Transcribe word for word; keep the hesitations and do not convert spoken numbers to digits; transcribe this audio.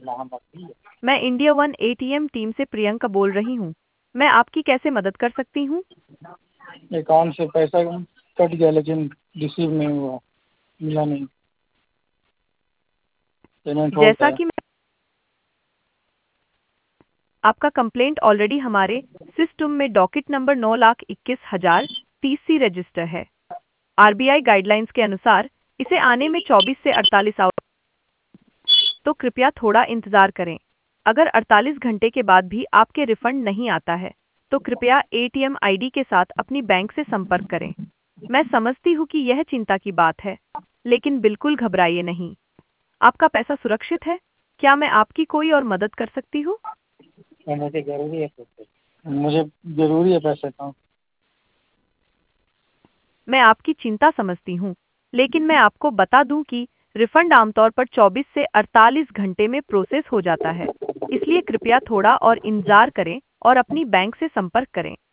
मैं India one ATM team से प्रियंका बोल रही हूँ। मैं आपकी कैसे मदद कर सकती हूँ? अकाउंट से पैसा कट गया लेकिन रिसीव नहीं हुआ, मिला नहीं, पेमेंट हो जैसा गया। कि मैं आपका कंप्लेंट ऑलरेडी हमारे सिस्टम में डॉकेट नंबर नौ लाख इक्कीस हजार तीस सी रजिस्टर है। आरबीआई गाइडलाइंस के अनुसार इसे आने में चौबीस से अड़तालीस आवर, तो कृपया थोड़ा इंतजार करें। अगर अड़तालीस घंटे के बाद भी आपके रिफंड नहीं आता है, तो कृपया एटीएम आईडी के साथ अपनी बैंक से संपर्क करें। मैं समझती हूँ कि यह चिंता की बात है, लेकिन बिल्कुल घबराइए नहीं। आपका पैसा सुरक्षित है। क्या मैं आपकी कोई और मदद कर सकती हूँ? मुझे जरूरी है पैसे, मुझे जरूरी है पैसे का। मैं आपकी चिंता समझती हूँ, लेकिन मैं आपको बता दूं कि रिफंड आमतौर पर चौबीस से अड़तालीस घंटे में प्रोसेस हो जाता है। इसलिए कृपया थोड़ा और इंतजार करें और अपनी बैंक से संपर्क करें।